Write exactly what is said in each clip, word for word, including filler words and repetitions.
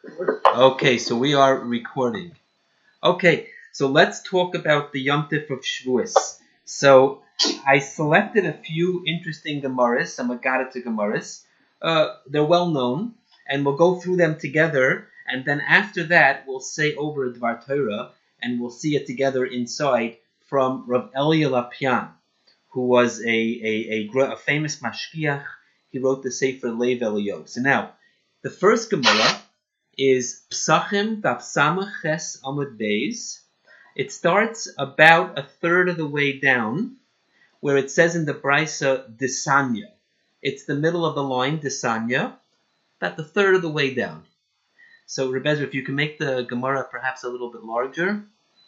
Okay, so we are recording. Okay, so let's talk about the Yom Tif of Shavuos. So I selected a few interesting Gemaras, some Agadita Gemaras. Uh, they're well known, and we'll go through them together. And then after that, we'll say over Dvar Torah, and we'll see it together inside from Rav Elia Lapian, who was a, a, a, a famous mashgiach. He wrote the Sefer Lev Eliyahu. So now, the first Gemara is Psachim Daf Samach Ches Amud Beis. It starts about a third of the way down, where it says in the Brisa Desanya. It's the middle of the line, Desanya, about the third of the way down. So Rebbe Ezra, if you can make the Gemara perhaps a little bit larger.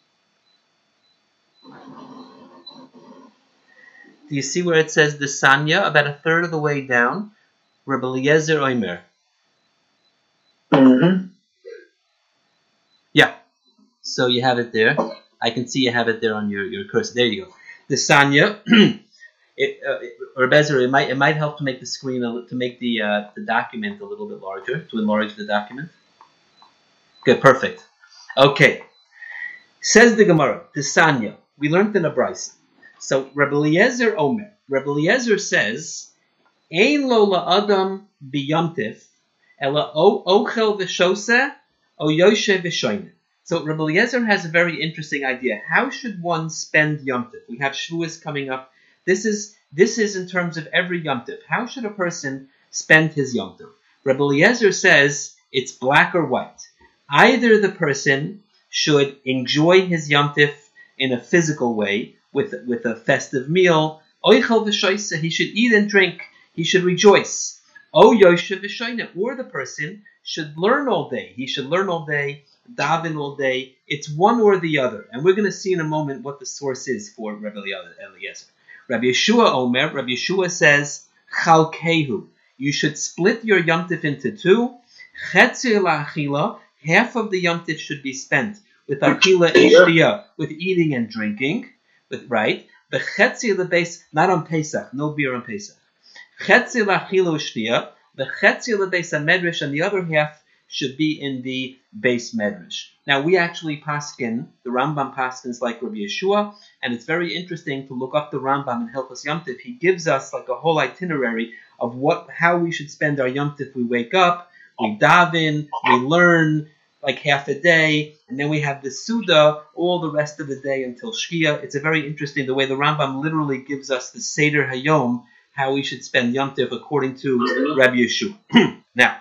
Do you see where it says Desanya, about a third of the way down? Rebbe Eliezer Omer. Mm-hmm. Yeah, so you have it there. I can see you have it there on your, your cursor. There you go. The Sanya. it, uh, it, or Bezer, it might it might help to make the screen a, to make the uh, the document a little bit larger, to enlarge the document. Good, perfect. Okay. Says the Gemara, the Sanya. We learned in a Brisa. So Rebbe Eliezer Omer. Rebbe Eliezer says, Ein lo la'adam biyamtif, ela o ochel v'shoseh, o yoshe v'shoyne. So Rebbe Eliezer has a very interesting idea. How should one spend Yom Tif? We have Shavuos coming up. This is this is in terms of every Yom Tif. How should a person spend his Yom Tif? Rebbe Eliezer says it's black or white. Either the person should enjoy his Yom Tif in a physical way, with with a festive meal. Oichel v'shoyse, he should eat and drink. He should rejoice. O yoshe v'shoyne, or the person should learn all day. He should learn all day, daven all day. It's one or the other. And we're going to see in a moment what the source is for Rabbi Eliezer. Rabbi Yeshua Omer, Rabbi Yeshua says, Chalkehu. You should split your Yom Tif into two. Chetzi la'achila, half of the Yom Tif should be spent with achila and shtiyah, with eating and drinking, with right. The chetzi of the base, not on Pesach, no beer on Pesach. Chetzi la'achila shtiyah, the chetzi of the base medrash, and the other half should be in the base medrash. Now we actually paskin, the Rambam paskins like Rabbi Yeshua, and it's very interesting to look up the Rambam in Hilchos Yom Tif. He gives us like a whole itinerary of what, how we should spend our Yom Tif. We wake up, we daven, we learn like half a day, and then we have the Suda all the rest of the day until Shkia. It's a very interesting the way the Rambam literally gives us the Seder Hayom, how we should spend Yom Tif according to Rabbi Yeshua. Now,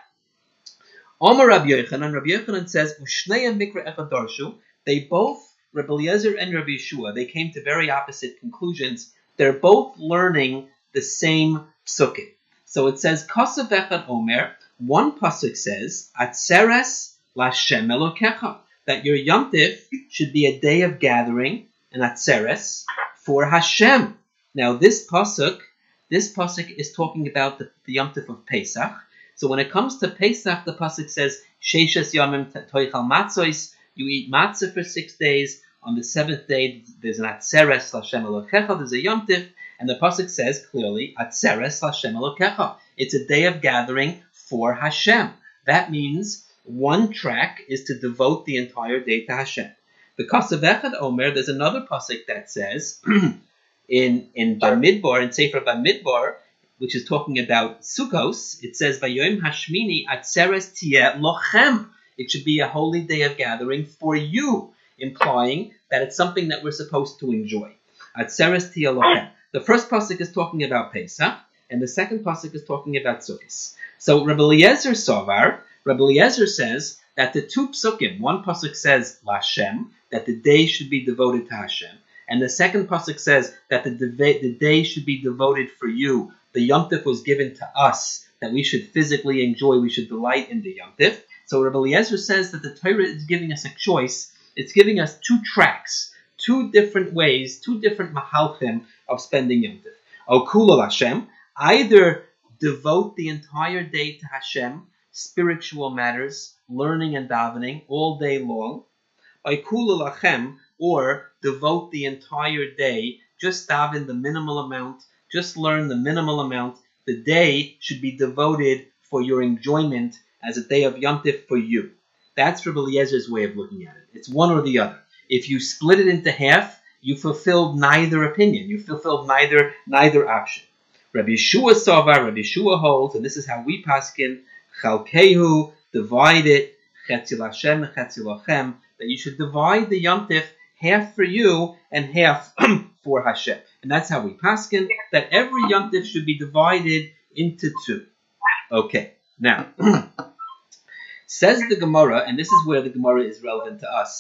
Omar Rabbi Yochanan, Rabbi Yochanan says, Ushneya mikra echad darshu. They both, Rabbi Eliezer and Rabbi Yeshua, they came to very opposite conclusions. They're both learning the same psukim. So it says, Kasav echad Omer. One pasuk says, Atzeres Lashem Elokecha, that your Yom Tif should be a day of gathering, an Atzeres, for Hashem. Now this pasuk, this pasuk is talking about the, the Yom Tif of Pesach. So when it comes to Pesach, the pasuk says, Sheishes Yomim Toichal Matzois, you eat matzah for six days. On the seventh day, there's an Atzeres Lashem Elokecha, there's a Yom Tif, and the pasuk says clearly, Atzeres Lashem Elokecha. It's a day of gathering for Hashem. That means one track is to devote the entire day to Hashem. Because of Echad Omer, there's another pasuk that says in in Bamidbar, in Sefer Bamidbar, which is talking about Sukkos, it says Vayom Hashmini Atzeres Tieh Lochem. It should be a holy day of gathering for you, implying that it's something that we're supposed to enjoy. Atzeres Tieh Lochem. The first pasuk is talking about Pesach, and the second pasuk is talking about Sukkos. So Rabbi Eliezer Sovar, Rabbi Eliezer says that the two psukim, one pasuk says Lashem, that the day should be devoted to Hashem, and the second pasuk says that the, de- the day should be devoted for you. The Yom Tif was given to us, that we should physically enjoy, we should delight in the Yom Tif. So Rabbi Eliezer says that the Torah is giving us a choice. It's giving us two tracks, two different ways, two different mahalchim of spending Yom Tif. O Kula Hashem, either devote the entire day to Hashem, spiritual matters, learning and davening all day long, by Kula Lachem, or devote the entire day, just daven the minimal amount, just learn the minimal amount. The day should be devoted for your enjoyment as a day of Yom Tif for you. That's Rabbi Eliezer's way of looking at it. It's one or the other. If you split it into half, you fulfilled neither opinion. You fulfilled neither neither option. Rabbi Yeshua Sovar, Rabbi Yeshua holds, and this is how we paskin, Chalkehu, divide it, Chetzil Hashem, Chetzil Lachem, that you should divide the Yom Tif, half for you and half for Hashem. And that's how we paskin, that every Yom Tif should be divided into two. Okay, now, says the Gemara, and this is where the Gemara is relevant to us.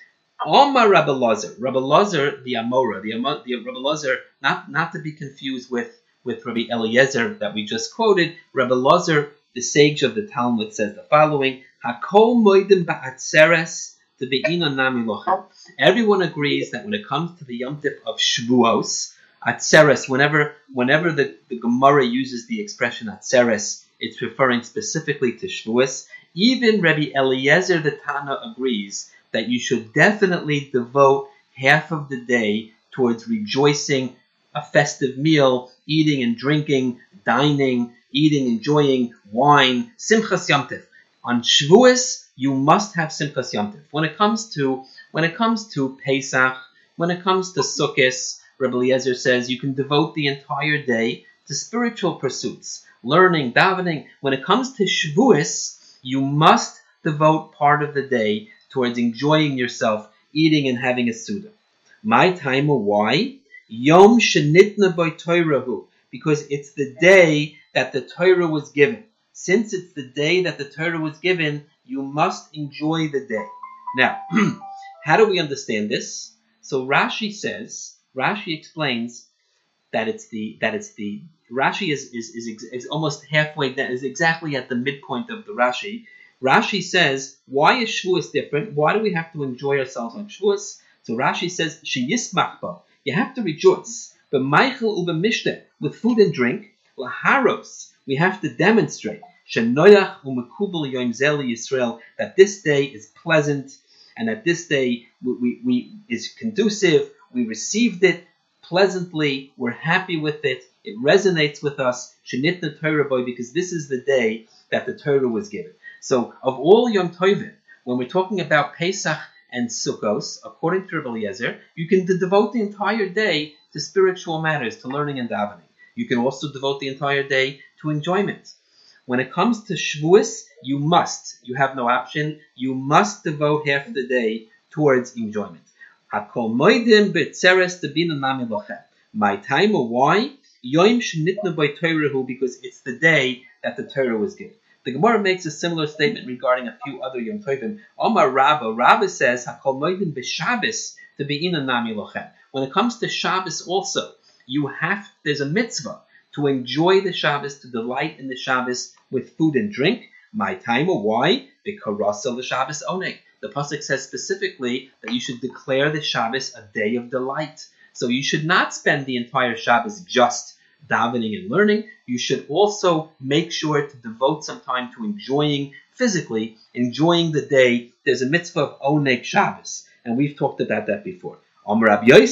Omar Rabbi Lazar, Rabbi Lazar the Amora, the, the Rabbi Lazar, not, not to be confused with with Rabbi Eliezer that we just quoted. Rabbi Lazar, the sage of the Talmud, says the following: Hakol moedim ba'atzeres tebe'ina nami lochem. Everyone agrees that when it comes to the Yom Tif of Shavuos, atzeres, whenever whenever the, the Gemara uses the expression atzeres, it's referring specifically to Shavuos. Even Rabbi Eliezer the Tana agrees that you should definitely devote half of the day towards rejoicing, a festive meal, eating and drinking, dining, eating, enjoying wine, Simchas Yom Tif. On Shavuos, you must have Simchas Yom Tif. When it comes to when it comes to Pesach, when it comes to Sukkot, Rabbi Eliezer says you can devote the entire day to spiritual pursuits, learning, davening. When it comes to Shavuos, you must devote part of the day towards enjoying yourself, eating and having a Suda. My time, why? Yom Shenitna by Toirahu, because it's the day that the Torah was given. Since it's the day that the Torah was given, you must enjoy the day. Now, how do we understand this? So Rashi says, Rashi explains that it's the that it's the Rashi is is is, is almost halfway down, is exactly at the midpoint of the Rashi. Rashi says, why is Shavuos different? Why do we have to enjoy ourselves on Shavuos? So Rashi says, Sheyismach bo. You have to rejoice. But Michael uba mishteh, with food and drink, laharos, we have to demonstrate shenoyach umekubel yom zeli Yisrael, that this day is pleasant and that this day we, we, we is conducive. We received it pleasantly. We're happy with it. It resonates with us. Shenitna Torah boy, because this is the day that the Torah was given. So of all Yom Tovim, when we're talking about Pesach and Sukkos, according to Rabbi Eliezer, you can de- devote the entire day to spiritual matters, to learning and davening. You can also devote the entire day to enjoyment. When it comes to Shavuos, you must, you have no option, you must devote half of the day towards enjoyment. Hakol moedim b'tzeres tebina nami lochem. My time, why? Yom shenitna by Toirahu, because it's the day that the Torah was given. The Gemara makes a similar statement regarding a few other Yom Tovim. Omar Rabba, Rabba says, Hakol moedim b'Shabbos tebeina nami lochem. When it comes to Shabbos also, you have, there's a mitzvah to enjoy the Shabbos, to delight in the Shabbos with food and drink. My time, why? Because the Shabbos oneg. The pasuk says specifically that you should declare the Shabbos a day of delight. So you should not spend the entire Shabbos just davening and learning. You should also make sure to devote some time to enjoying physically, enjoying the day. There's a mitzvah of oneg Shabbos, and we've talked about that before. When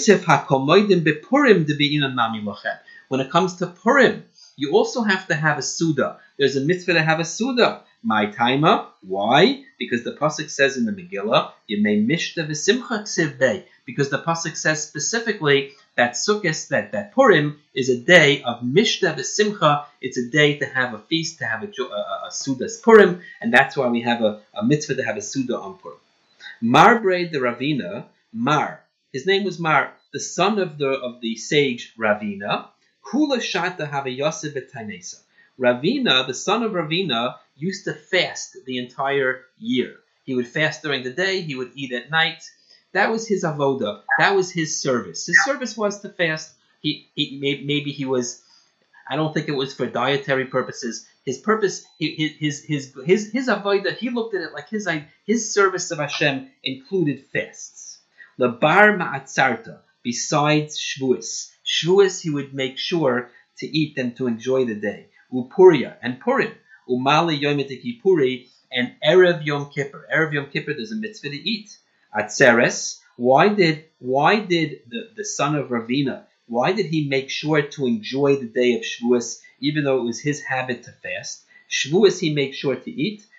it comes to Purim, you also have to have a Suda. There's a mitzvah to have a Suda. My timer, why? Because the pasuk says in the Megillah, Yemei Mishta v'Simcha Ksiv Bey, because the pasuk says specifically that Sukkot, that, that Purim is a day of Mishta v'Simcha. It's a day to have a feast, to have a, a, a Suda's Purim, and that's why we have a, a mitzvah to have a Suda on Purim. Mar Braid the Ravina, Mar, his name was Mar, the son of the of the sage Ravina. Kula Shata Have Yosef B'Tainesa. Ravina, the son of Ravina, used to fast the entire year. He would fast during the day, he would eat at night. That was his avoda. That was his service. His service was to fast. He, he maybe he was, I don't think it was for dietary purposes. His purpose, his his his his, his avoda, he looked at it like his his service of Hashem included fasts. Lebar ma'atzarta, besides Shavuos. Shavuos, he would make sure to eat and to enjoy the day. Upuria and Purim. Umali Yom Kippuri and Erev Yom Kippur. Erev Yom Kippur, there's a mitzvah to eat. Atzeres. Why did why did the, the son of Ravina, why did he make sure to enjoy the day of Shavuos, even though it was his habit to fast? Shavuos he made sure to eat.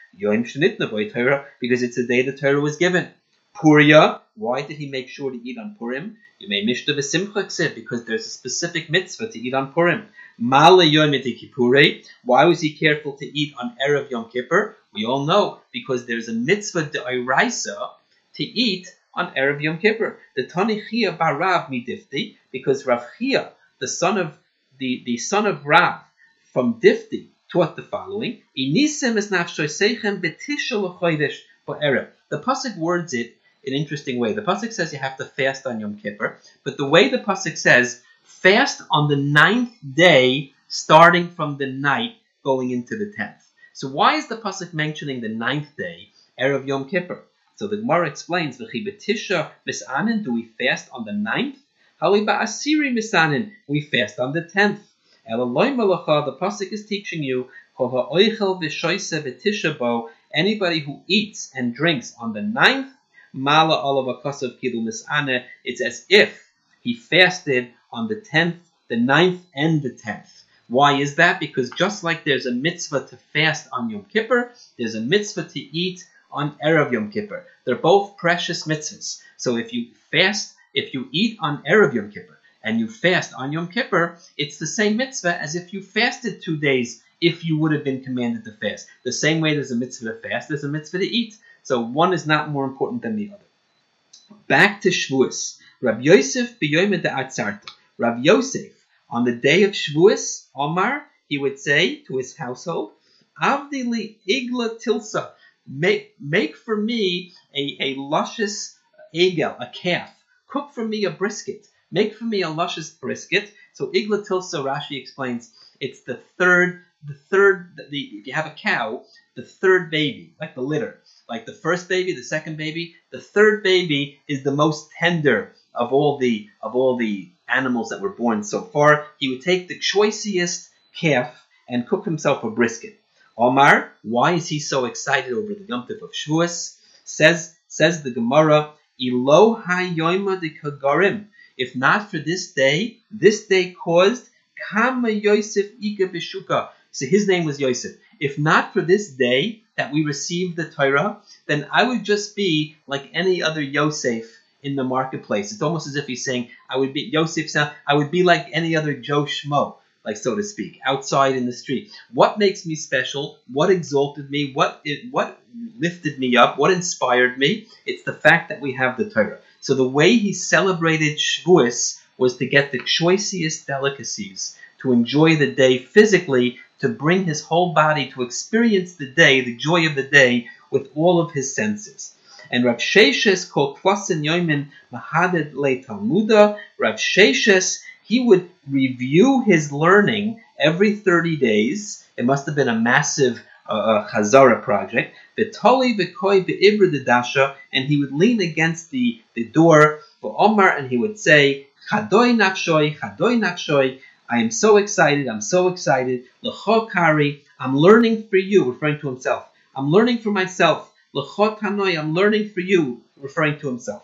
Yom Shenitna B'Torah Torah, because it's the day the Torah was given. Puria, why did he make sure to eat on Purim? You may mishta v'simcha ksiv, because there's a specific mitzvah to eat on Purim. Male Yom Kippurei, why was he careful to eat on Erev Yom Kippur? We all know, because there's a mitzvah d'oraisa to eat on Erev Yom Kippur. The Tani Chia bar Rav midifti, because Rav Chia, the son of the, the son of Rav from Difti, taught the following: Inisem es nafshoy seichem betisha l'chodesh ba'erev. The pasuk words it in an interesting way. The pasuk says you have to fast on Yom Kippur, but the way the pasuk says, fast on the ninth day, starting from the night going into the tenth. So why is the pasuk mentioning the ninth day, Erev Yom Kippur? So the Gemara explains, V'chi betisha misanin, do we fast on the ninth? Hali ba'asiri misanin, we fast on the tenth. Elaloi malacha, the pasuk is teaching you, Kol ha'oichel v'shoise betisha bo, anybody who eats and drinks on the ninth, mala olav akasav kilu misane, it's as if he fasted on the tenth, the ninth, and the tenth. Why is that? Because just like there's a mitzvah to fast on Yom Kippur, there's a mitzvah to eat on Erev Yom Kippur. They're both precious mitzvahs. So if you fast, if you eat on Erev Yom Kippur and you fast on Yom Kippur, it's the same mitzvah as if you fasted two days if you would have been commanded to fast. The same way there's a mitzvah to fast, there's a mitzvah to eat. So one is not more important than the other. Back to Shavuos. Rabbi Yosef b'yoyim de'atzarta. Rabbi Yosef, on the day of Shavuos, Omar, he would say to his household, Avdi li igla tilsa. Make, make for me a, a luscious egel, a calf. Cook for me a brisket. Make for me a luscious brisket. So igla tilsa, Rashi explains, it's the third, the third, the, if you have a cow, the third baby, like the litter. Like the first baby, the second baby, the third baby is the most tender of all the of all the animals that were born so far. He would take the choicest calf and cook himself a brisket. Omar, why is he so excited over the Yom Tov of Shavuos? Says says the Gemara, Ilo hayoyma de kagarim. If not for this day, this day caused Kama Yosef Ika Bishuka. So his name was Yosef. If not for this day that we received the Torah, then I would just be like any other Yosef in the marketplace. It's almost as if he's saying, I would be Yosef, I would be like any other Joe Schmo, like so to speak, outside in the street. What makes me special? What exalted me? What what lifted me up? What inspired me? It's the fact that we have the Torah. So the way he celebrated Shavuos was to get the choicest delicacies, to enjoy the day physically, to bring his whole body to experience the day, the joy of the day, with all of his senses. And Rav Sheshes called Twasin Yoimin Mahaded Le Talmuda. Rav Sheshes, he would review his learning every thirty days. It must have been a massive uh, Chazara project. V'toli v'koi be'ibra dedasha, and he would lean against the, the door for Omar, and he would say, Chadoi nafshoi, Chadoi nafshoi, I am so excited, I'm so excited. L'cho kari, I'm learning for you, referring to himself. I'm learning for myself. L'cho tanoi, I'm learning for you, referring to himself.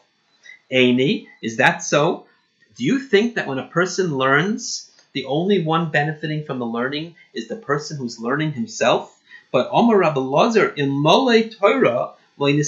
Eini, is that so? Do you think that when a person learns, the only one benefiting from the learning is the person who's learning himself? But Omar Rabbi Lazar, in Molei Torah, when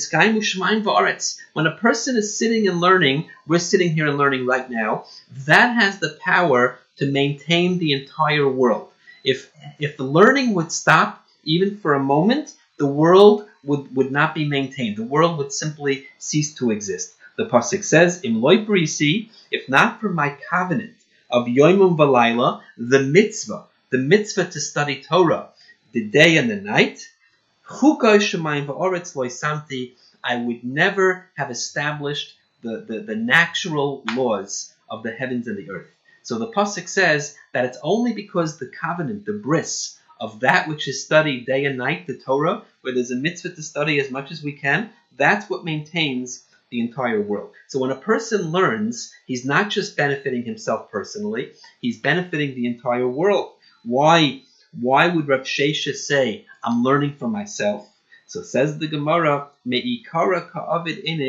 a person is sitting and learning, we're sitting here and learning right now, that has the power to maintain the entire world. If if the learning would stop even for a moment, the world would, would not be maintained. The world would simply cease to exist. The pasuk says, "Im loy brisi," if not for my covenant of Yomim V'Layla, the mitzvah, the mitzvah to study Torah, the day and the night, Chukay Shemayim V'Oretz Lo Samti, I would never have established the, the, the natural laws of the heavens and the earth. So the pasuk says that it's only because the covenant, the bris, of that which is studied day and night, the Torah, where there's a mitzvah to study as much as we can, that's what maintains the entire world. So when a person learns, he's not just benefiting himself personally, he's benefiting the entire world. Why, why would Rav Shesha say, I'm learning for myself? So says the Gemara, Me'ikara ka'avid inish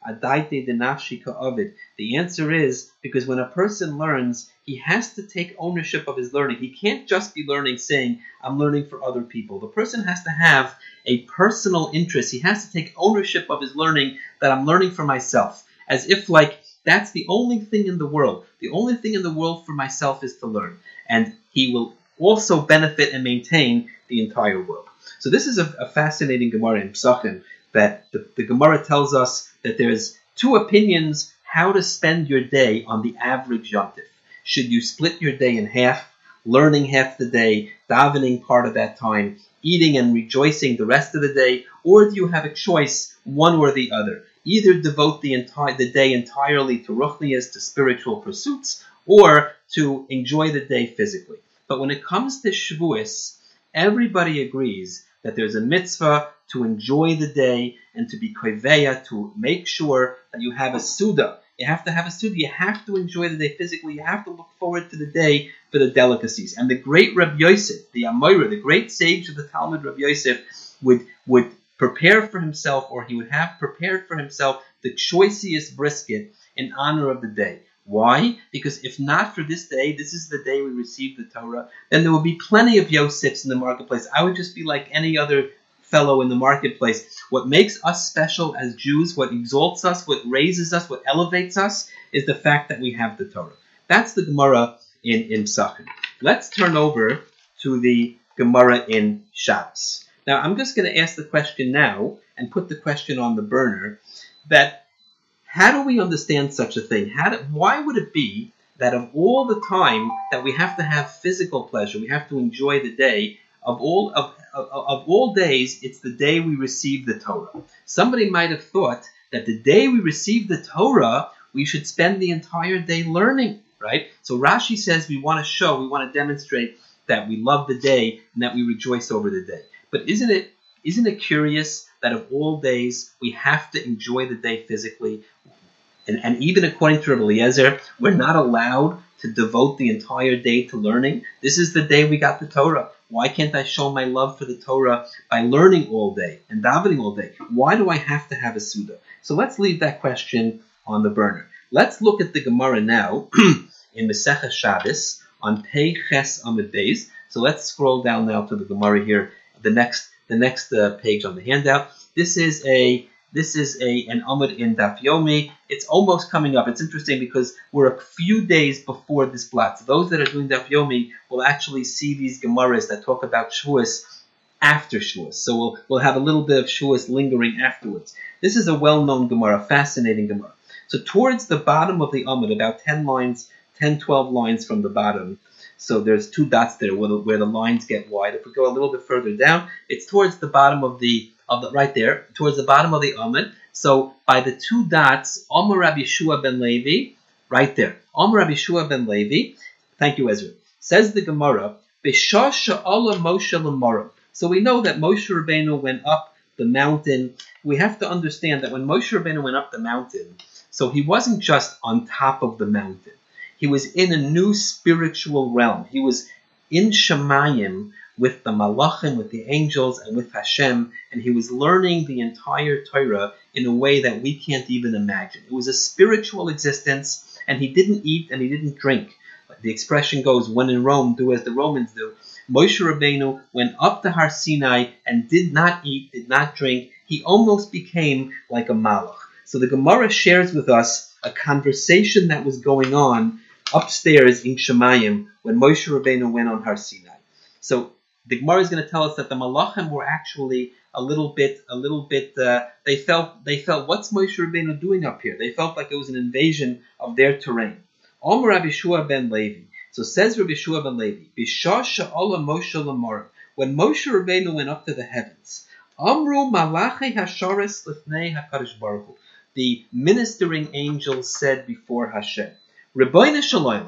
Adaite denafshika ovid. The answer is because when a person learns, he has to take ownership of his learning. He can't just be learning saying, I'm learning for other people. The person has to have a personal interest. He has to take ownership of his learning, that I'm learning for myself. As if like that's the only thing in the world. The only thing in the world for myself is to learn. And he will also benefit and maintain the entire world. So this is a, a fascinating Gemara in Pesachim, that the, the Gemara tells us that there's two opinions how to spend your day on the average yontif. Should you split your day in half, learning half the day, davening part of that time, eating and rejoicing the rest of the day, or do you have a choice, one or the other? Either devote the entire the day entirely to ruchnias, to spiritual pursuits, or to enjoy the day physically. But when it comes to Shavuos, everybody agrees that there's a mitzvah to enjoy the day and to be koveya, to make sure that you have a suda. You have to have a suda. You have to enjoy the day physically. You have to look forward to the day for the delicacies. And the great Rabbi Yosef, the Amoira, the great sage of the Talmud, Rabbi Yosef, would would prepare for himself, or he would have prepared for himself the choicest brisket in honor of the day. Why? Because if not for this day, this is the day we receive the Torah, then there will be plenty of Yosefs in the marketplace. I would just be like any other fellow in the marketplace. What makes us special as Jews, what exalts us, what raises us, what elevates us, is the fact that we have the Torah. That's the Gemara in, in Pesachim. Let's turn over to the Gemara in Shabbos. Now, I'm just going to ask the question now and put the question on the burner, that how do we understand such a thing? How do, why would it be that of all the time that we have to have physical pleasure, we have to enjoy the day, of all of, of, of all days, it's the day we receive the Torah? Somebody might have thought that the day we receive the Torah, we should spend the entire day learning, right? So Rashi says we want to show, we want to demonstrate that we love the day and that we rejoice over the day. But isn't it isn't it curious that of all days we have to enjoy the day physically? And, and even according to Rabbi Eliezer, we're not allowed to devote the entire day to learning. This is the day we got the Torah. Why can't I show my love for the Torah by learning all day and davening all day? Why do I have to have a Suda? So let's leave that question on the burner. Let's look at the Gemara now in Masechah Shabbos on Pei Ches Amud Beis. So let's scroll down now to the Gemara here. The next, the next uh, page on the handout. This is a, this is a an Amud in Daf Yomi. It's almost coming up. It's interesting because we're a few days before this blot. So those that are doing Daf Yomi will actually see these Gemaras that talk about Shavuos after Shavuos. So we'll we'll have a little bit of Shavuos lingering afterwards. This is a well-known Gemara, fascinating Gemara. So towards the bottom of the Amud, about ten lines, ten, twelve lines from the bottom. So there's two dots there where the, where the lines get wide. If we go a little bit further down, it's towards the bottom of the, of the right there, towards the bottom of the Amud. So by the two dots, Omer Rabbi Yeshua ben Levi, right there. Omer Rabbi Yeshua ben Levi, thank you, Ezra. Says the Gemara, B'shah she'ala Moshe l'Morah. So we know that Moshe Rabbeinu went up the mountain. We have to understand that when Moshe Rabbeinu went up the mountain, so he wasn't just on top of the mountain. He was in a new spiritual realm. He was in Shemayim with the Malachim, with the angels, and with Hashem, and he was learning the entire Torah in a way that we can't even imagine. It was a spiritual existence, and he didn't eat and he didn't drink. The expression goes, when in Rome, do as the Romans do. Moshe Rabbeinu went up to Har Sinai and did not eat, did not drink. He almost became like a Malach. So the Gemara shares with us a conversation that was going on upstairs in Shemayim when Moshe Rabbeinu went on Har Sinai. So the Gemara is going to tell us that the Malachim were actually a little bit, a little bit. Uh, they felt, they felt, what's Moshe Rabbeinu doing up here? They felt like it was an invasion of their terrain. Omer Rabbi Yeshua ben Levi. So says Rabbi Yeshua ben Levi, B'shah she'ala Moshe l'Morah. When Moshe Rabbeinu went up to the heavens, Amru Malachi Hasharis Lifnei Hakadosh Baruch Hu. The ministering angels said before Hashem, Rebbeinu Shalom,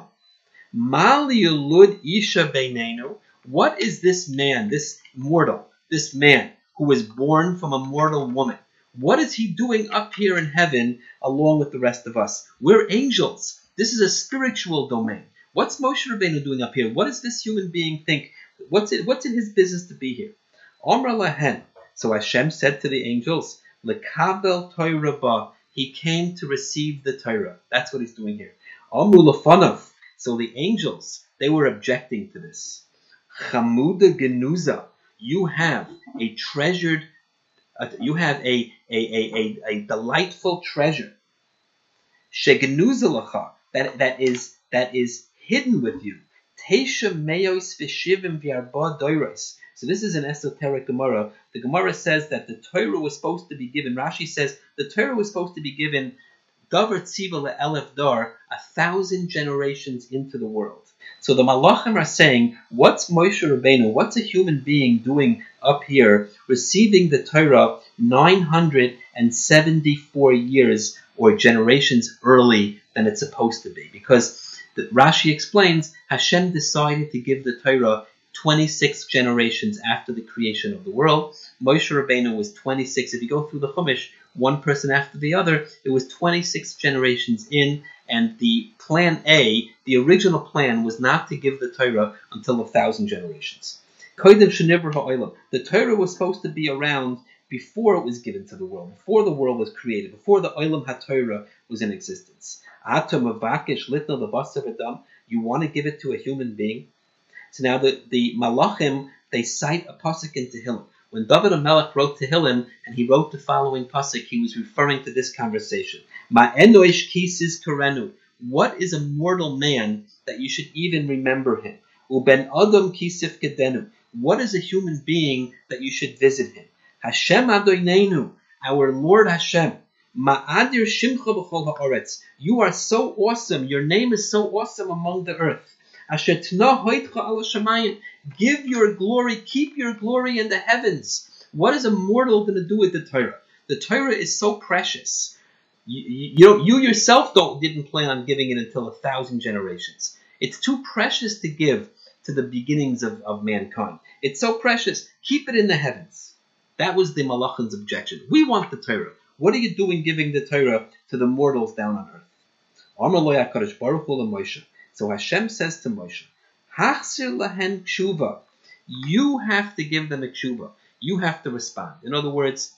Mal Yulud Isha Beinenu. What is this man, this mortal, this man who was born from a mortal woman? What is he doing up here in heaven along with the rest of us? We're angels. This is a spiritual domain. What's Moshe Rabbeinu doing up here? What does this human being think? What's it? What's in his business to be here? Amar lahen. So Hashem said to the angels, Lekabel Torah ba. He came to receive the Torah. That's what he's doing here. Amru lefanov. So the angels, they were objecting to this. Chamuda genuza. You have a treasured, uh, you have a a, a, a, a delightful treasure. Shegenuza lacha. That that is that is hidden with you. Teisha meos v'shivim v'arba doros. So this is an esoteric Gemara. The Gemara says that the Torah was supposed to be given. Rashi says the Torah was supposed to be given davar tziva le'elef dar, a thousand generations into the world. So the Malachim are saying, what's Moshe Rabbeinu, what's a human being doing up here, receiving the Torah nine hundred seventy-four years or generations early than it's supposed to be? Because the, Rashi explains, Hashem decided to give the Torah twenty-six generations after the creation of the world. Moshe Rabbeinu was twenty-six. If you go through the Chumash, one person after the other, it was twenty-six generations in, and the plan A, the original plan, was not to give the Torah until a thousand generations. The Torah was supposed to be around before it was given to the world, before the world was created, before the Olam HaTorah was in existence. You want to give it to a human being? So now the, the Malachim, they cite a pasuk in Tehillim. When David HaMelech wrote Tehillim, and he wrote the following pasuk, he was referring to this conversation. Ma'enoish kisis karenu. What is a mortal man that you should even remember him? Uben adam kisif kedenu. What is a human being that you should visit him? Hashem Adoinenu, our Lord Hashem. Ma'adir shimcha b'chol ha'aretz. You are so awesome. Your name is so awesome among the earth. Asher tna hoitcha ala shamayim. Give your glory, keep your glory in the heavens. What is a mortal going to do with the Torah? The Torah is so precious. You, you, you, know, you yourself don't didn't plan on giving it until a thousand generations. It's too precious to give to the beginnings of, of mankind. It's so precious. Keep it in the heavens. That was the Malachim's objection. We want the Torah. What are you doing giving the Torah to the mortals down on earth? Amar lo HaKadosh Baruch Hu LaMoshe. So Hashem says to Moshe, Hachzir lahen tshuva. You have to give them a tshuva. You have to respond. In other words,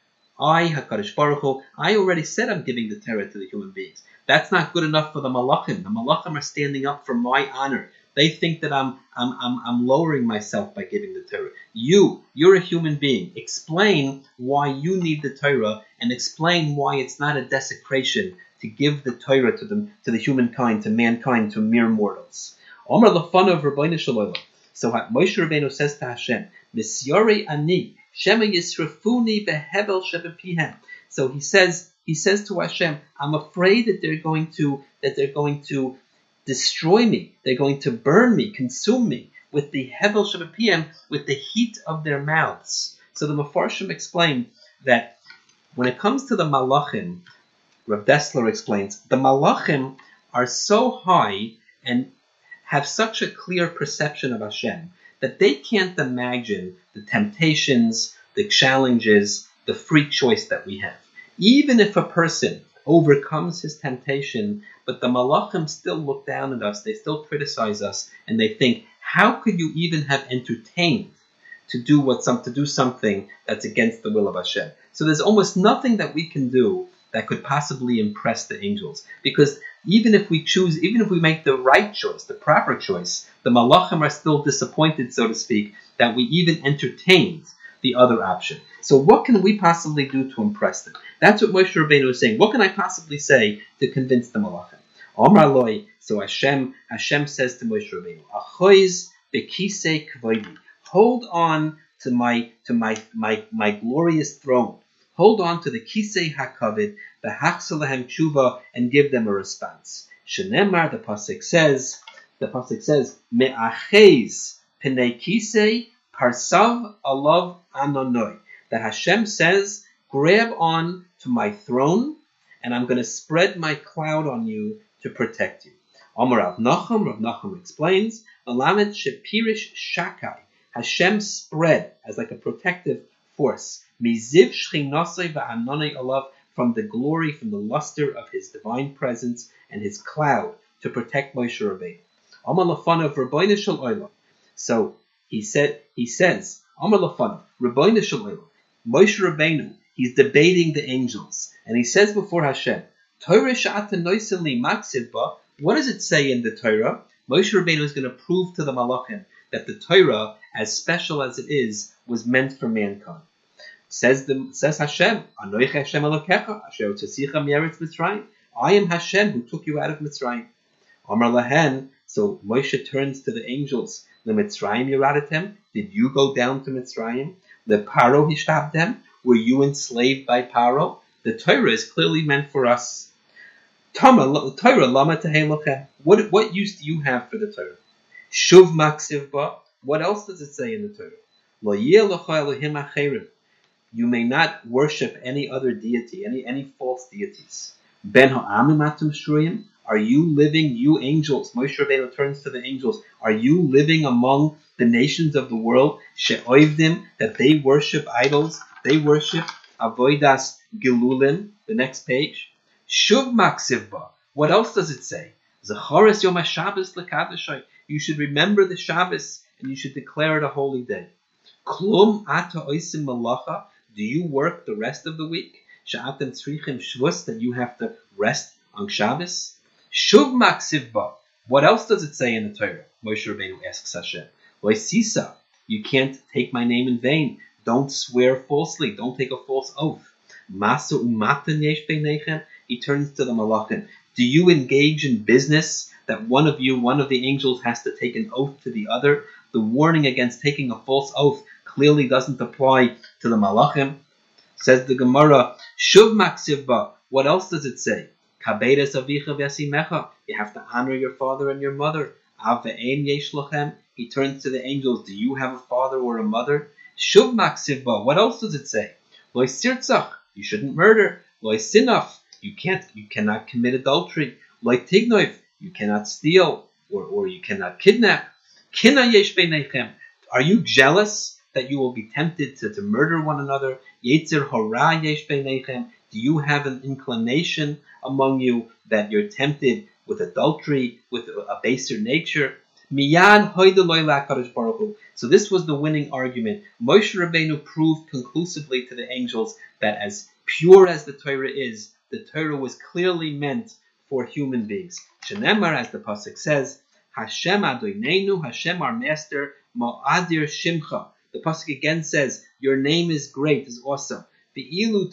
I, HaKadosh Baruch Hu, I already said I'm giving the Torah to the human beings. That's not good enough for the Malachim. The Malachim are standing up for my honor. They think that I'm, I'm, I'm, I'm lowering myself by giving the Torah. You, you're a human being. Explain why you need the Torah, and explain why it's not a desecration to give the Torah to them, to the humankind, to mankind, to mere mortals. Omer lefanav Rabbeinu Shalom. So Moshe Rabbeinu says to Hashem, Misyari ani shema yisrafuni behebel shebepihem. So he says, he says to Hashem, I'm afraid that they're going to, that they're going to destroy me. They're going to burn me, consume me with the hebel shebepihem, with the heat of their mouths. So the Mefarshim explain that when it comes to the Malachim, Rav Dessler explains, the Malachim are so high and have such a clear perception of Hashem that they can't imagine the temptations, the challenges, the free choice that we have. Even if a person overcomes his temptation, but the Malachim still look down at us, they still criticize us, and they think, how could you even have entertained to do what some to do something that's against the will of Hashem? So there's almost nothing that we can do that could possibly impress the angels, because even if we choose, even if we make the right choice, the proper choice, the Malachim are still disappointed, so to speak, that we even entertained the other option. So what can we possibly do to impress them? That's what Moshe Rabbeinu is saying. What can I possibly say to convince the Malachim? Omar loy. So Hashem, Hashem says to Moshe Rabbeinu, Achoiz bekisei kvoidi. Hold on to my to my my my glorious throne. Hold on to the kisei hakavod, the hachzalahem tshuva, and give them a response. Shenemar, the pasuk says, the pasuk says, me'achez pnei kisei parsav alav anonoi. That Hashem says, grab on to my throne, and I'm going to spread my cloud on you to protect you. Amar Rav Nachum, Rav Nachum explains, Melamed shepirish shakai. Hashem spread as like a protective force. Miziv shchinasei va'anonei alav, from the glory, from the luster of his divine presence and his cloud to protect Moshe Rabbeinu. Amar lefanav Rabbeinu shel olam. So he said, he says, Amar lefanav Rabbeinu shel olam. Moshe Rabbeinu, he's debating the angels. And he says before Hashem, Torah sha'ata noisin li maksiv ba. What does it say in the Torah? Moshe Rabbeinu is going to prove to the Malachim that the Torah, as special as it is, was meant for mankind. Says the says Hashem, Anoich Hashem Elokecha, Asher Tzasicha Mieretz Mitzrayim. I am Hashem who took you out of Mitzrayim. Amar Lahen. So Moshe turns to the angels. The Mitzrayim Yeradatem. Did you go down to Mitzrayim? The Paro Hishtabdem. Were you enslaved by Paro? The Torah is clearly meant for us. Tama Torah Lama Tehei Lochem. What what use do you have for the Torah? Shuv Maksiv Ba. What else does it say in the Torah? Lo Yeh Locha Elohim Acherim. You may not worship any other deity, any any false deities. Ben ha'amim atum shruyim. Are you living, you angels? Moshe Rabbeinu turns to the angels. Are you living among the nations of the world? She'oivdim, that they worship idols, they worship avodas gilulim. The next page. Shuv maksiv ba. What else does it say? Zacharis yom haShabbos lekadashai. You should remember the Shabbos and you should declare it a holy day. Klum ata oisim malacha. Do you work the rest of the week? Sha'atem tzrichim shvus, that you have to rest on Shabbos? Shuv maksiv ba. What else does it say in the Torah? Moshe Rabbeinu asks Hashem. Loisisa. You can't take my name in vain. Don't swear falsely. Don't take a false oath. Masa umatan yesh beinechem. He turns to the Malachim. Do you engage in business that one of you, one of the angels, has to take an oath to the other? The warning against taking a false oath clearly doesn't apply to the Malachim. Says the Gemara, Shuv maksiv ba. What else does it say? Kabedes avicha v'yasimecha. You have to honor your father and your mother. Av ve'em yesh lochem. He turns to the angels. Do you have a father or a mother? Shuv maksiv ba. What else does it say? Lo sirtzach. You shouldn't murder. Lo sinaf. You can't. You cannot commit adultery. Lo tignoif. You cannot steal, or or you cannot kidnap. Kina yesh beinechem. Are you jealous that you will be tempted to, to murder one another? Yetzer hara yesh beinechem. Do you have an inclination among you that you're tempted with adultery, with a, a baser nature? Miyad hoideloi la'akadosh baruch hu. So this was the winning argument. Moshe Rabbeinu proved conclusively to the angels that as pure as the Torah is, the Torah was clearly meant for human beings. Shenemar, as the pasuk says, Hashem Adonenu, Hashem our master, Ma'adir Shimcha. The pasuk again says, your name is great, is awesome. In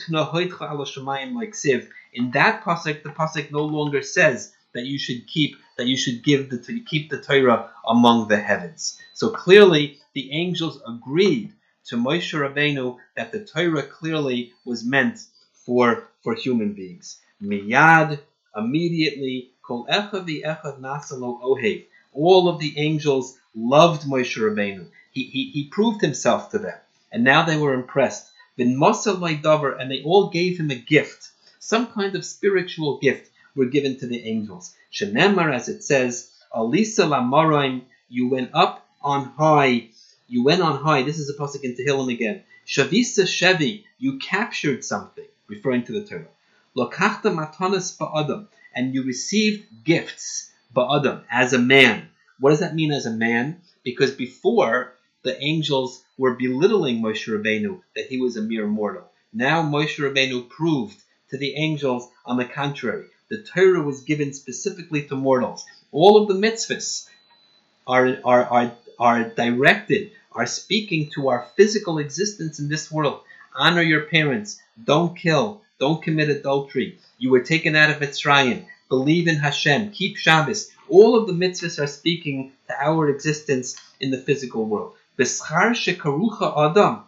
that pasuk, the pasuk no longer says that you should keep, that you should give the keep the Torah among the heavens. So clearly, the angels agreed to Moshe Rabbeinu that the Torah clearly was meant for for human beings. Miyad, immediately, kol echad v'echad nasalo ohev. All of the angels loved Moshe Rabbeinu. He, he, he proved himself to them. And now they were impressed. And they all gave him a gift. Some kind of spiritual gift were given to the angels. Shenemar, as it says, Alisa lamaroim, you went up on high. You went on high. This is a pasuk in Tehillim again. Shavisa shevi, you captured something, referring to the Torah. Lokachta matanas ba'adam, and you received gifts, ba'adam, as a man. What does that mean as a man? Because before, the angels were belittling Moshe Rabbeinu that he was a mere mortal. Now Moshe Rabbeinu proved to the angels, on the contrary, the Torah was given specifically to mortals. All of the mitzvahs are, are, are, are directed, are speaking to our physical existence in this world. Honor your parents. Don't kill. Don't commit adultery. You were taken out of Mitzrayim. Believe in Hashem. Keep Shabbos. All of the mitzvahs are speaking to our existence in the physical world. B'schar shekarucha adam,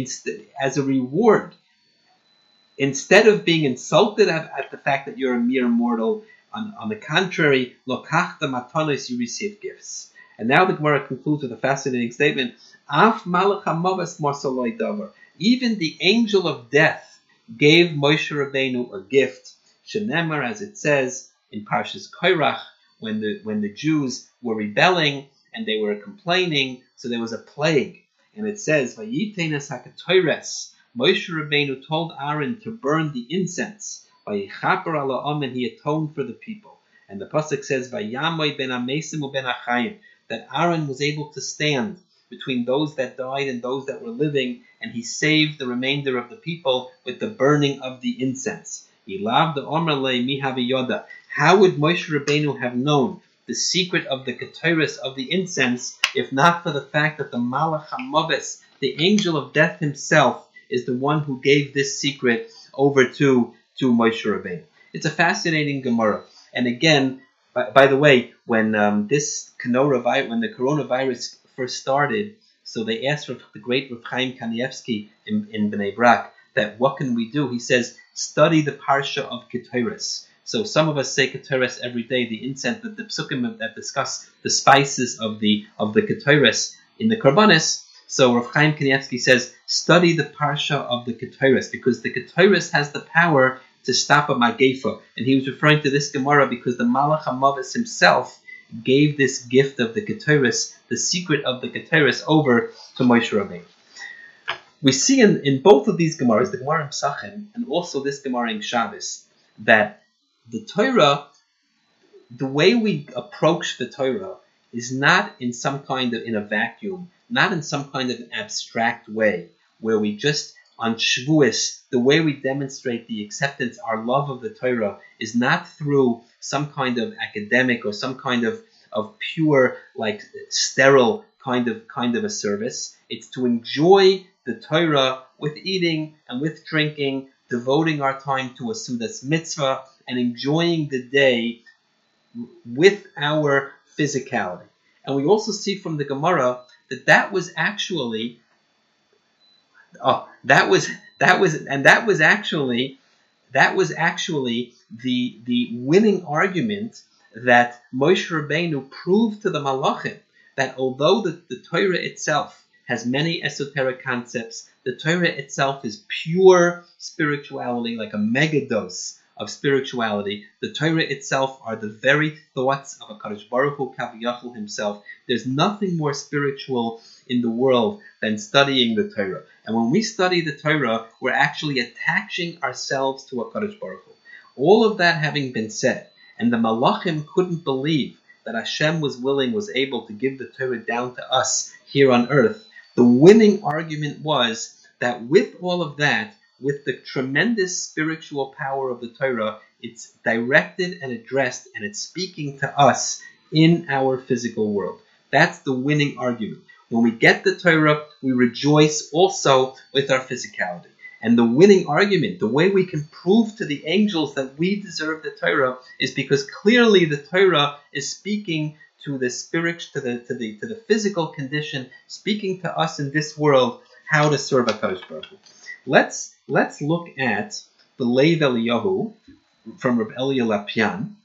as a reward, instead of being insulted at, at the fact that you're a mere mortal, on, on the contrary, lokachta matanos, you receive gifts. And now the Gemara concludes with a fascinating statement. Af malach hamavas marsaloi davar. Even the angel of death gave Moshe Rabbeinu a gift. Shenemar, as it says in Parshas Korach, when the when the Jews were rebelling and they were complaining, so there was a plague. And it says, Vayitenes hakatoires. Moshe Rabbeinu told Aaron to burn the incense. Vayichaper ala am, and he atoned for the people. And the pasuk says, Vayamoy ben amesim u ben achayim, that Aaron was able to stand between those that died and those that were living, and he saved the remainder of the people with the burning of the incense. Ilav the Omer le mi havi yoda. How would Moshe Rabbeinu have known the secret of the Ketores of the incense, if not for the fact that the Malach HaMavis, the angel of death himself, is the one who gave this secret over to, to Moshe Rabbeinu. It's a fascinating Gemara. And again, by, by the way, when um, this coronavirus, when the coronavirus first started, so they asked for the great Rav Chaim Kanievsky in, in Bnei Brak that what can we do? He says, study the Parsha of Ketores. So some of us say Ketores every day, the incense, the, the psukim that discuss the spices of the of the Ketores in the Karbanis. So Rav Chaim Kanievsky says, study the Parsha of the Ketores, because the Ketores has the power to stop a Magefa. And he was referring to this Gemara because the Malach HaMavis himself gave this gift of the Ketores, the secret of the Ketores, over to Moshe Rabbeinu. We see in, in both of these Gemaras, the Gemara in Pesachim and also this Gemara in Shabbos, that the Torah, the way we approach the Torah is not in some kind of, in a vacuum, not in some kind of an abstract way, where we just, on Shavuos, the way we demonstrate the acceptance, our love of the Torah, is not through some kind of academic or some kind of, of pure, like, sterile kind of kind of a service. It's to enjoy the Torah with eating and with drinking, devoting our time to a Sudas mitzvah, and enjoying the day with our physicality. And we also see from the Gemara that that was actually, oh, that was that was, and that was actually, that was actually the the winning argument that Moshe Rabbeinu proved to the Malachim, that although the, the Torah itself has many esoteric concepts, the Torah itself is pure spirituality, like a megadose of spirituality. The Torah itself are the very thoughts of HaKadosh Baruch Hu Kaviyachal himself. There's nothing more spiritual in the world than studying the Torah. And when we study the Torah, we're actually attaching ourselves to HaKadosh Baruch Hu. All of that having been said, and the Malachim couldn't believe that Hashem was willing, was able to give the Torah down to us here on earth, the winning argument was that with all of that, with the tremendous spiritual power of the Torah, it's directed and addressed, and it's speaking to us in our physical world. That's the winning argument. When we get the Torah, we rejoice also with our physicality. And the winning argument, the way we can prove to the angels that we deserve the Torah, is because clearly the Torah is speaking to the spirit, to the to the to the physical condition, speaking to us in this world how to serve HaKadosh Baruch Hu. Let's let's look at the Lev Eliyahu from Reb Elia Lapian,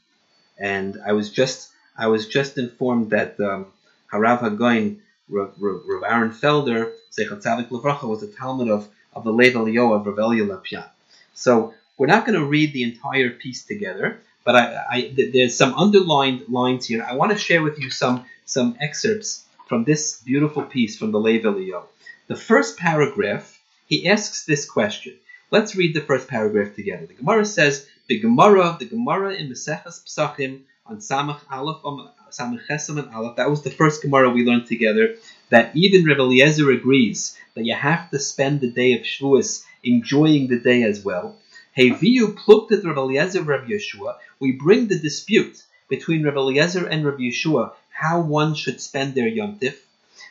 and I was just I was just informed that um, Harav Hagoyin Rav, Rav, Rav Aaron Felder Zeichat Tzadik Levracha was a Talmud of of the Lev Eliyahu of Reb Elia Lapian. So we're not going to read the entire piece together, but I, I th- there's some underlined lines here. I want to share with you some some excerpts from this beautiful piece from the Lev Eliyahu. The first paragraph, he asks this question. Let's read the first paragraph together. The Gemara says, the Gemara, the Gemara in Maseches Pesachim on Samach Aleph, Samach Chesam and Aleph, that was the first Gemara we learned together, that even Rebbe Eliezer agrees that you have to spend the day of Shavuos enjoying the day as well. Heviu pluktet Rebbe Eliezer Rebbe Yeshua. We bring the dispute between Rebbe Eliezer and Rebbe Yeshua, how one should spend their Yom Tif.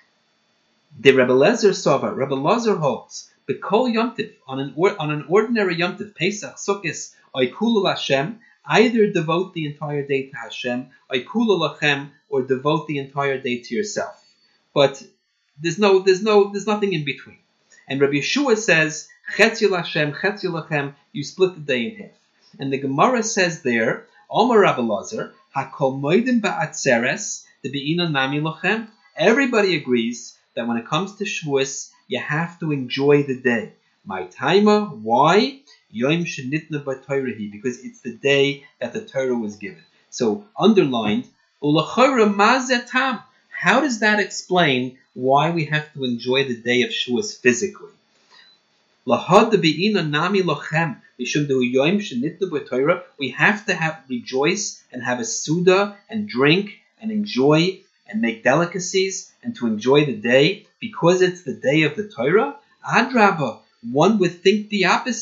The Rebbe Eliezer Sova, Rebbe Eliezer holds, Bekol Yom Tif, on an, or, on an ordinary Yom Tif, Pesach, Sukkos, Oikulu Hashem, either devote the entire day to Hashem, Oikulu Lachem, or devote the entire day to yourself. But there's no, there's no, there's nothing in between. And Rabbi Yeshua says, Chetzil Hashem, Chetzil Lachem, you split the day in half. And the Gemara says there, Omer Rabbi Eliezer, Hakol Moedim Ba'atzeres, the Be'ina Nami Lachem. Everybody agrees that when it comes to Shavuos, you have to enjoy the day. My timer, why? Yom Shenitna B'Torahi, because it's the day that the Torah was given. So underlined, Ulachora Mazetam. How does that explain why we have to enjoy the day of Shavuos physically? Lahad Be'ina Nami Lochem, Mishum Dehu Yom Shenitna B'Torah. We have to have rejoice and have a suda and drink and enjoy and make delicacies and to enjoy the day because it's the day of the Torah? Adrabah, one would think the opposite.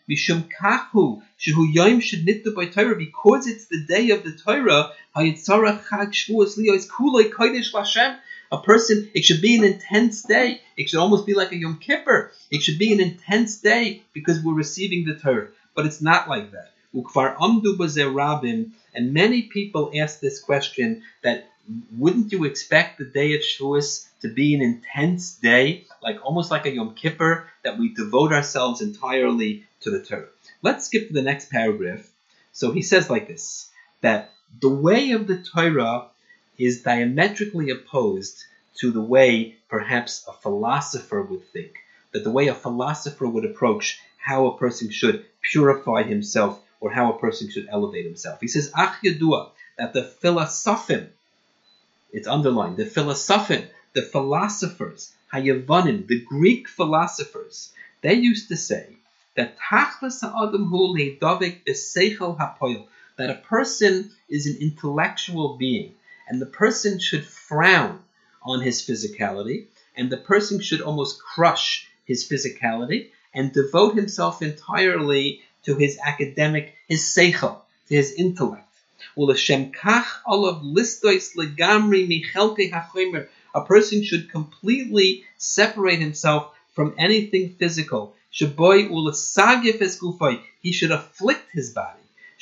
Mishum kahu shehu yom shenitnu by Torah, because it's the day of the Torah. Hayitzarach chag Shavuos liyos kulei kodesh l'Hashem. A person, it should be an intense day. It should almost be like a Yom Kippur. It should be an intense day because we're receiving the Torah. But it's not like that. Ukvar amdu b'zeh rabim, and many people ask this question, that wouldn't you expect the day of Shavuos to be an intense day, like almost like a Yom Kippur, that we devote ourselves entirely to the Torah? Let's skip to the next paragraph. So he says like this, that the way of the Torah is diametrically opposed to the way perhaps a philosopher would think, that the way a philosopher would approach how a person should purify himself or how a person should elevate himself. He says, Ach yadua, that the philosophim, it's underlined, the philosophim, the philosophers, Hayavanim, the Greek philosophers, they used to say that Tachlis ha'adam hu leidavik b'seichel hapoil, that a person is an intellectual being, and the person should frown on his physicality, and the person should almost crush his physicality and devote himself entirely to his academic, his seichel, to his intellect. A person should completely separate himself from anything physical. He should afflict his body.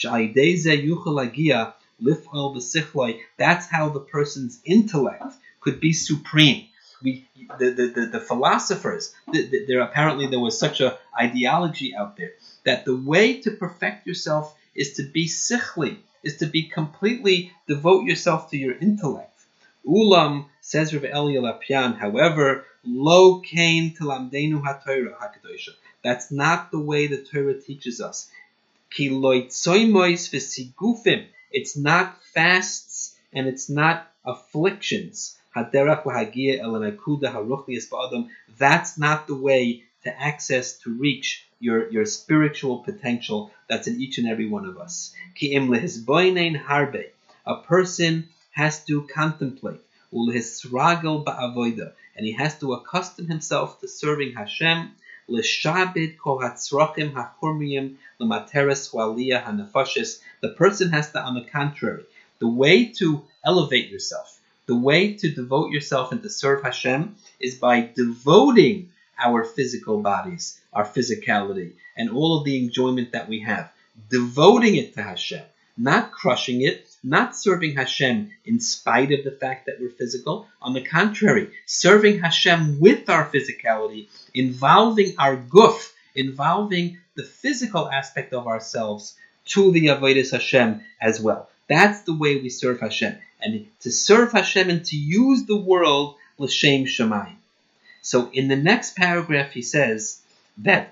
That's how the person's intellect could be supreme. We, the, the, the, the philosophers, the, the, there apparently there was such an ideology out there that the way to perfect yourself is to be sichli, is to be completely devote yourself to your intellect. Ulam, says Rav Eli Lapian, however, lo kain tilamdenu haTorah hakadosha. That's not the way the Torah teaches us. Ki loitzoimois v'sigufim. It's not fasts and it's not afflictions. Haderach lahagia elanakuda haruchlias ba'adam. That's not the way to access, to reach your, your spiritual potential that's in each and every one of us. Ki im lehisboinein harbe. A person has to contemplate. Ulehisragel ba'avoida. And he has to accustom himself to serving Hashem. L'shabed kol hatzrachim hachurmiyim l'materes hualiyah hanefashis. The person has to, on the contrary, the way to elevate yourself, the way to devote yourself and to serve Hashem is by devoting our physical bodies, our physicality, and all of the enjoyment that we have, devoting it to Hashem, not crushing it, not serving Hashem in spite of the fact that we're physical. On the contrary, serving Hashem with our physicality, involving our guf, involving the physical aspect of ourselves to the avodas Hashem as well. That's the way we serve Hashem. And to serve Hashem and to use the world l'shem shamayim. So in the next paragraph he says that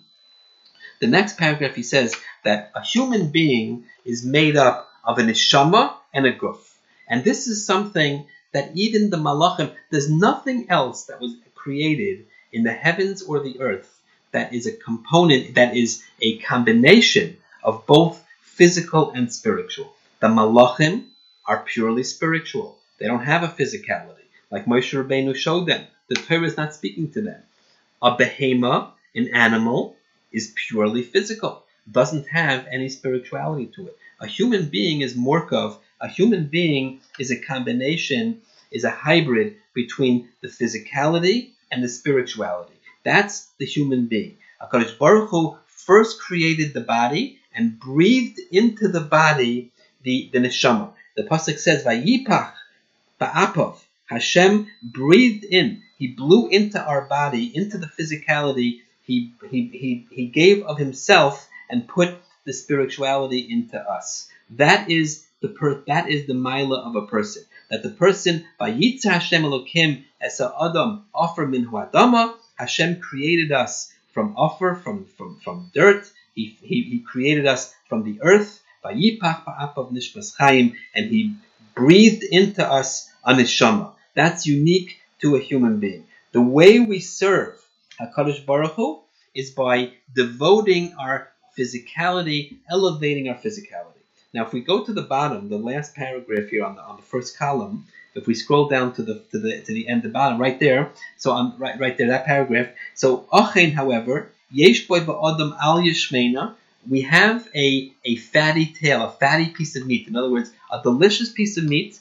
the next paragraph he says that a human being is made up of a neshama and a guf. And this is something that even the malachim, there's nothing else that was created in the heavens or the earth that is a component, that is a combination of both physical and spiritual. The malachim are purely spiritual. They don't have a physicality. Like Moshe Rabbeinu showed them, the Torah is not speaking to them. A behema, an animal, is purely physical. Doesn't have any spirituality to it. A human being is morkov. A human being is a combination, is a hybrid between the physicality and the spirituality. That's the human being. HaKadosh Baruch Hu first created the body and breathed into the body the, the neshama. The pasuk says, "Vayipach ba'apav." Hashem breathed in. He blew into our body, into the physicality. He he he he gave of himself and put the spirituality into us. That is the per, that is the maila of a person. That the person, Vayitza Hashem Elokim esa Adam Ofer min Adama. Hashem created us from offer, from from from dirt. He he, he created us from the earth. Vayipach ba'apav nishmas chayim, and he breathed into us a neshama. That's unique to a human being. The way we serve HaKadosh Baruch Hu is by devoting our physicality, elevating our physicality. Now, if we go to the bottom, the last paragraph here on the on the first column, if we scroll down to the to the to the end, the bottom, right there. So on right right there, that paragraph. So Achen, however, Yesh boy ba'adam al yishmeina. We have a, a fatty tail, a fatty piece of meat. In other words, a delicious piece of meat,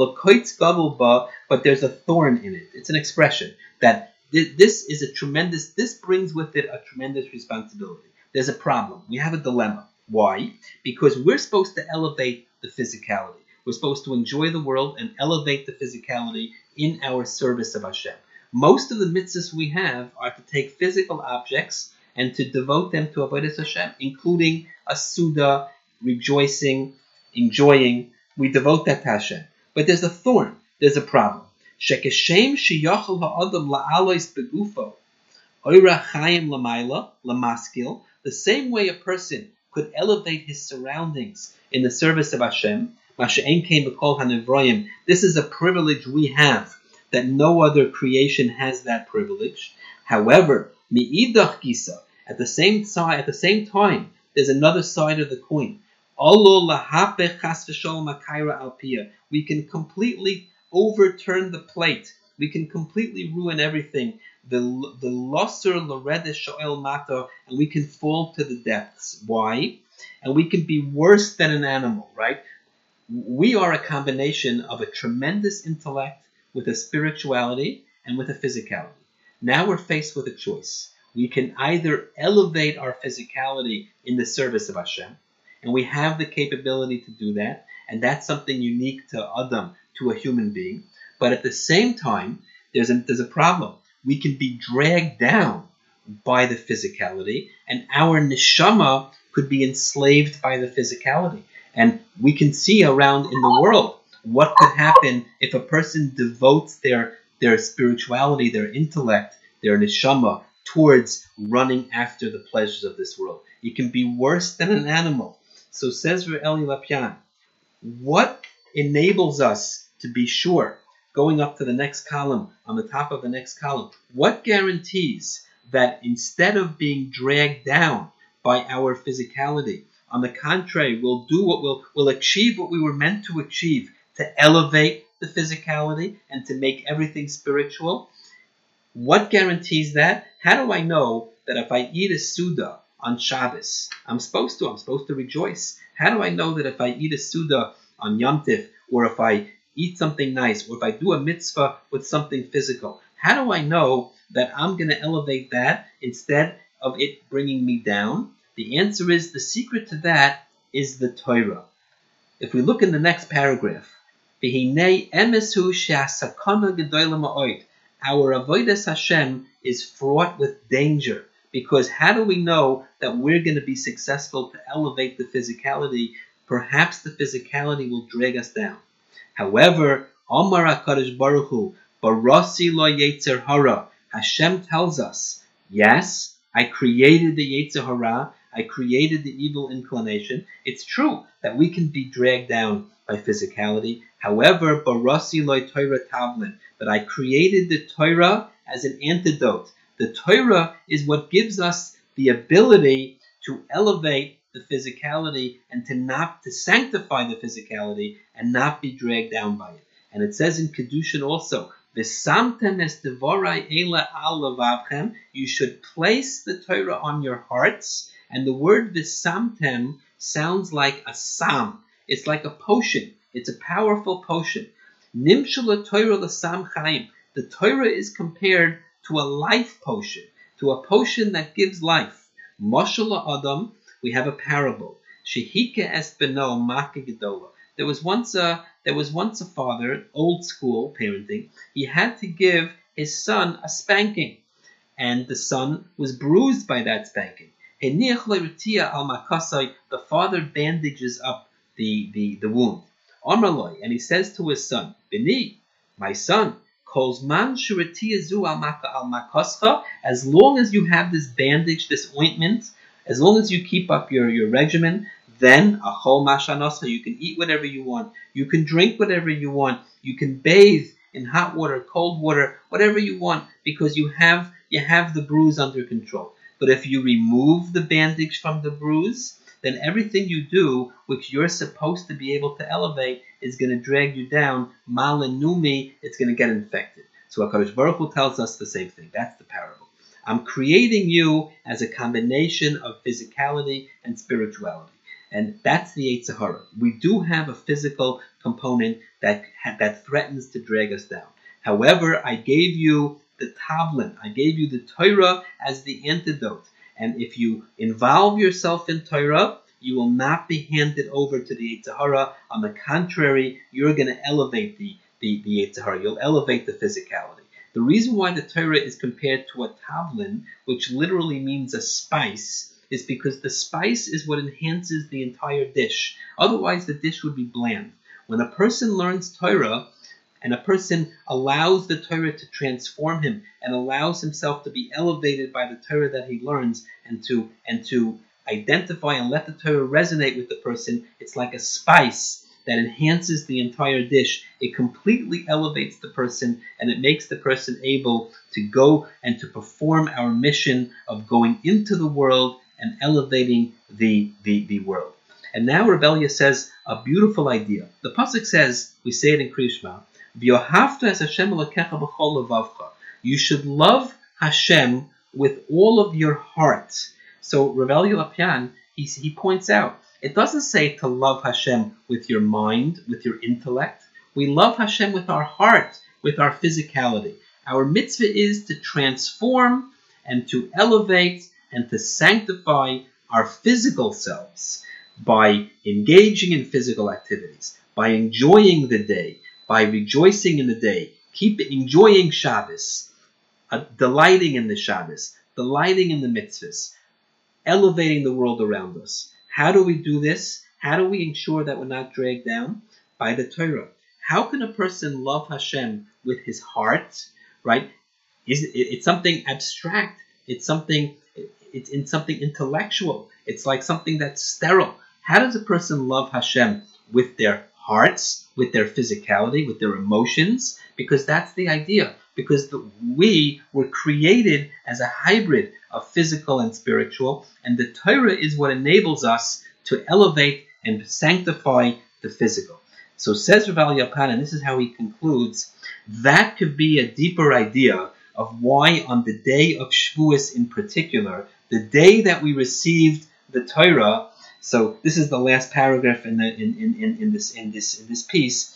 but there's a thorn in it. It's an expression that th- this is a tremendous, this brings with it a tremendous responsibility. There's a problem. We have a dilemma. Why? Because we're supposed to elevate the physicality. We're supposed to enjoy the world and elevate the physicality in our service of Hashem. Most of the mitzvahs we have are to take physical objects and to devote them to Avodas Hashem, including a Suda, rejoicing, enjoying. We devote that to Hashem. But there's a thorn. There's a problem. Shekeshem sheyachal ha'adam la'alois begufo, oira chayim lamayla lamaskil. The same way a person could elevate his surroundings in the service of Hashem. Masha'en came b'kol hanevroyim. This is a privilege we have that no other creation has that privilege. However, mi'idach gisa, at the same side, at the same time, there's another side of the coin. We can completely overturn the plate. We can completely ruin everything. The the losser l'redes shoel mata, and we can fall to the depths. Why? And we can be worse than an animal, right? We are a combination of a tremendous intellect with a spirituality and with a physicality. Now we're faced with a choice. We can either elevate our physicality in the service of Hashem, and we have the capability to do that, and that's something unique to Adam, to a human being. But at the same time, there's a, there's a problem. We can be dragged down by the physicality, and our neshama could be enslaved by the physicality. And we can see around in the world what could happen if a person devotes their, their spirituality, their intellect, their neshama towards running after the pleasures of this world. It can be worse than an animal. So says Eli Lapian, what enables us to be sure, going up to the next column, on the top of the next column, what guarantees that instead of being dragged down by our physicality, on the contrary, we'll do what we'll, we'll achieve what we were meant to achieve, to elevate the physicality and to make everything spiritual? What guarantees that? How do I know that if I eat a Suda on Shabbos, I'm supposed to, I'm supposed to rejoice? How do I know that if I eat a Suda on Yom Tif, or if I eat something nice, or if I do a mitzvah with something physical, how do I know that I'm going to elevate that instead of it bringing me down? The answer is, the secret to that is the Torah. If we look in the next paragraph, V'hinei emesu she'asakana gedola ma'od. Our avodas Hashem is fraught with danger, because how do we know that we're going to be successful to elevate the physicality? Perhaps the physicality will drag us down. However, Amar HaKadosh Baruch Hu, Barasi lo yetzer hara. Hashem tells us, yes, I created the yetzer hara, I created the evil inclination. It's true that we can be dragged down by physicality. However, Barasi lo Torah tavlin, but I created the Torah as an antidote. The Torah is what gives us the ability to elevate the physicality and to not to sanctify the physicality and not be dragged down by it. And it says in Kedushin also, V'samtem es devorai eila al levavchem. You should place the Torah on your hearts. And the word v'samtem sounds like a sam. It's like a potion. It's a powerful potion. Nimshul Torah l'sam chaim. The Torah is compared to a life potion, to a potion that gives life. Moshel Adam. We have a parable. Shehike es beno maka gedola. There was once a there was once a father, old school parenting. He had to give his son a spanking, and the son was bruised by that spanking. The father bandages up the, the, the wound. Amarloi, and he says to his son, Bini, my son, as long as you have this bandage, this ointment, as long as you keep up your, your regimen, then achol mashanasa, you can eat whatever you want, you can drink whatever you want, you can bathe in hot water, cold water, whatever you want, because you have you have the bruise under control. But if you remove the bandage from the bruise, then everything you do, which you're supposed to be able to elevate, is going to drag you down. Malenumi, it's going to get infected. So HaKadosh Baruch Hu tells us the same thing. That's the parable. I'm creating you as a combination of physicality and spirituality. And that's the Yetzer Hara. We do have a physical component that that threatens to drag us down. However, I gave you the Tavlin, I gave you the Torah as the antidote. And if you involve yourself in Torah, you will not be handed over to the Yetzer Hara. On the contrary, you're going to elevate the, the, the Yetzer Hara. You'll elevate the physicality. The reason why the Torah is compared to a Tavlin, which literally means a spice, is because the spice is what enhances the entire dish. Otherwise, the dish would be bland. When a person learns Torah, and a person allows the Torah to transform him and allows himself to be elevated by the Torah that he learns and to and to identify and let the Torah resonate with the person, it's like a spice that enhances the entire dish. It completely elevates the person and it makes the person able to go and to perform our mission of going into the world and elevating the, the, the world. And now Rebellia says a beautiful idea. The pasuk says, we say it in Kriya Shema, you should love Hashem with all of your heart. So Rebellia Lapian, he, he points out, it doesn't say to love Hashem with your mind, with your intellect. We love Hashem with our heart, with our physicality. Our mitzvah is to transform and to elevate and to sanctify our physical selves by engaging in physical activities, by enjoying the day, by rejoicing in the day, keep enjoying Shabbos, uh, delighting in the Shabbos, delighting in the mitzvahs, elevating the world around us. How do we do this? How do we ensure that we're not dragged down? By the Torah. How can a person love Hashem with his heart, right? Is it, it's something abstract. It's something, it's in something intellectual. It's like something that's sterile. How does a person love Hashem with their hearts, with their physicality, with their emotions? Because that's the idea. Because the, we were created as a hybrid of physical and spiritual, and the Torah is what enables us to elevate and sanctify the physical. So says Rav Yapan, and this is how he concludes, that could be a deeper idea of why on the day of Shavuos in particular, the day that we received the Torah. So this is the last paragraph in the in, in, in this in this in this piece.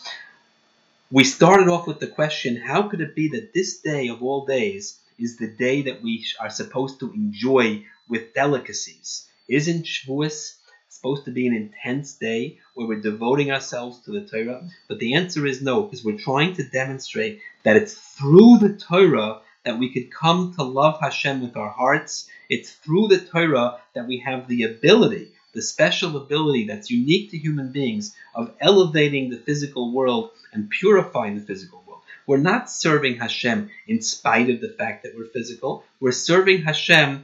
We started off with the question, how could it be that this day of all days is the day that we are supposed to enjoy with delicacies? Isn't Shavuos supposed to be an intense day where we're devoting ourselves to the Torah? But the answer is no, because we're trying to demonstrate that it's through the Torah that we could come to love Hashem with our hearts. It's through the Torah that we have the ability, the special ability that's unique to human beings of elevating the physical world and purifying the physical world. We're not serving Hashem in spite of the fact that we're physical. We're serving Hashem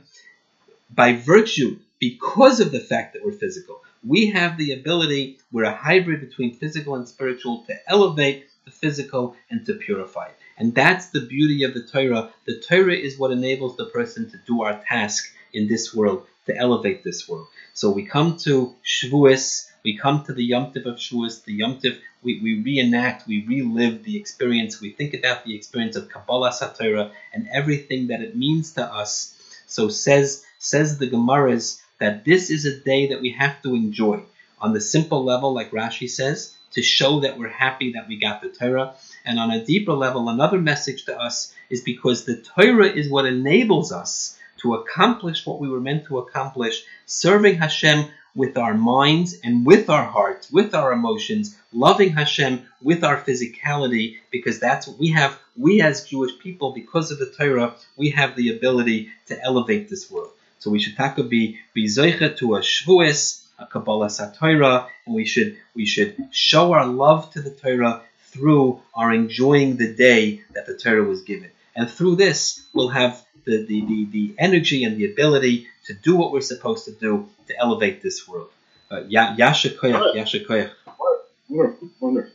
by virtue, because of the fact that we're physical. We have the ability, we're a hybrid between physical and spiritual, to elevate the physical and to purify it. And that's the beauty of the Torah. The Torah is what enables the person to do our task in this world, to elevate this world. So we come to Shavuos, we come to the Yom Tov of Shavuos, the Yom Tov, we, we reenact, we relive the experience, we think about the experience of Kabbalah Satorah and everything that it means to us. So says says the Gemaras that this is a day that we have to enjoy on the simple level, like Rashi says, to show that we're happy that we got the Torah. And on a deeper level, another message to us is because the Torah is what enables us to accomplish what we were meant to accomplish, serving Hashem with our minds and with our hearts, with our emotions, loving Hashem with our physicality, because that's what we have. We as Jewish people, because of the Torah, we have the ability to elevate this world. So we should taka be be zoicha to a Shavuos, a Kabbalah Satorah, and we should we should show our love to the Torah through our enjoying the day that the Torah was given. And through this, we'll have the, the, the, the energy and the ability to do what we're supposed to do to elevate this world. Uh, ya, yasha koyach, yasha koyach. Wonderful, wonderful.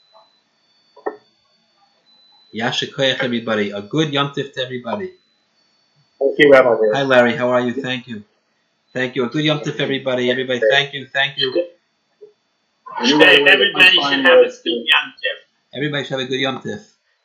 Yasha koyach, everybody. A good Yom Tov to everybody. Thank you, Rabbi. Hi, Larry. How are you? Thank you. Thank you. A good Yom Tov, everybody. Everybody, thank you. Thank you. Everybody should have a good Yom Tov. Everybody should have a good Yom Tov.